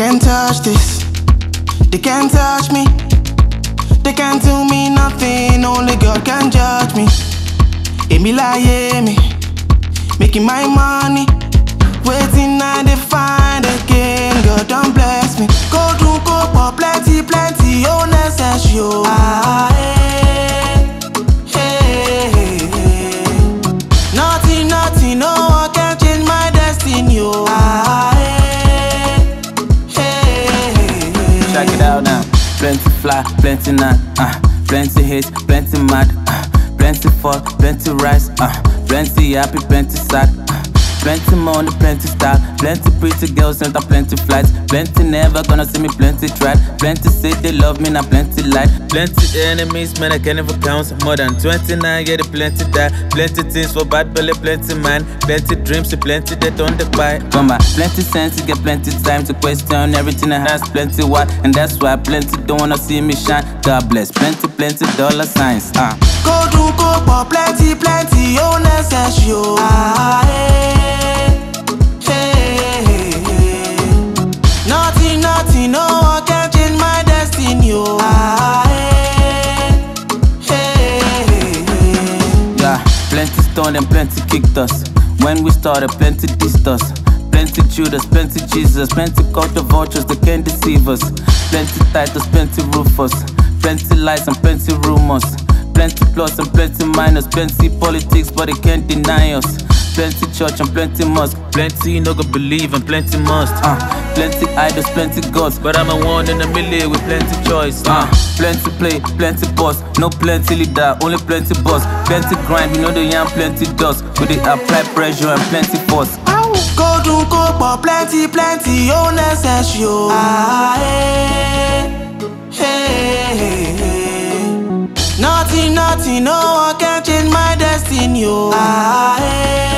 can't touch this. They can't touch me. They can't do me nothing. Only God can judge me. Emi lie me, making my money. Waiting I dey find again. God don't bless me. Go do go for plenty, plenty. Oh necessary. Nothing, nothing, no one can change my destiny. Check it out now. Plenty fly, plenty not, plenty hate, plenty mad, plenty fall, plenty rise, plenty happy, plenty sad, plenty money, plenty style, plenty pretty girls and plenty flights, plenty never gonna see me, plenty tried, plenty say they love me, now plenty light, plenty enemies, man I can't even count, more than 29, yeah they plenty die, plenty things for bad belly, plenty man, plenty dreams, plenty they don't buy. Come on, plenty sense, you get plenty time to question everything I has, plenty why, and that's why plenty don't wanna see me shine. God bless, plenty, plenty dollar signs. Go do go for plenty, plenty, oh necessary. Nothing, nothing, no one can change my destiny. Yeah, plenty stone and plenty kicked us. When we started, plenty dissed us. Plenty Judas, plenty Jesus, plenty culture vultures that can't deceive us. Plenty titles, plenty Rufus, plenty lies and plenty rumors. Plenty plus and plenty minus, plenty politics, but they can't deny us. Plenty church and plenty mosque, plenty no go believe and plenty must. Plenty idols, plenty gods, but I'm a one in a million with plenty choice. Plenty play, plenty boss, no plenty leader, only plenty boss. Plenty grind, we know the young plenty dust. We they apply pressure and plenty force. Go do go for plenty, plenty, oh necessary. Nothing, nothing, no one can change my destiny.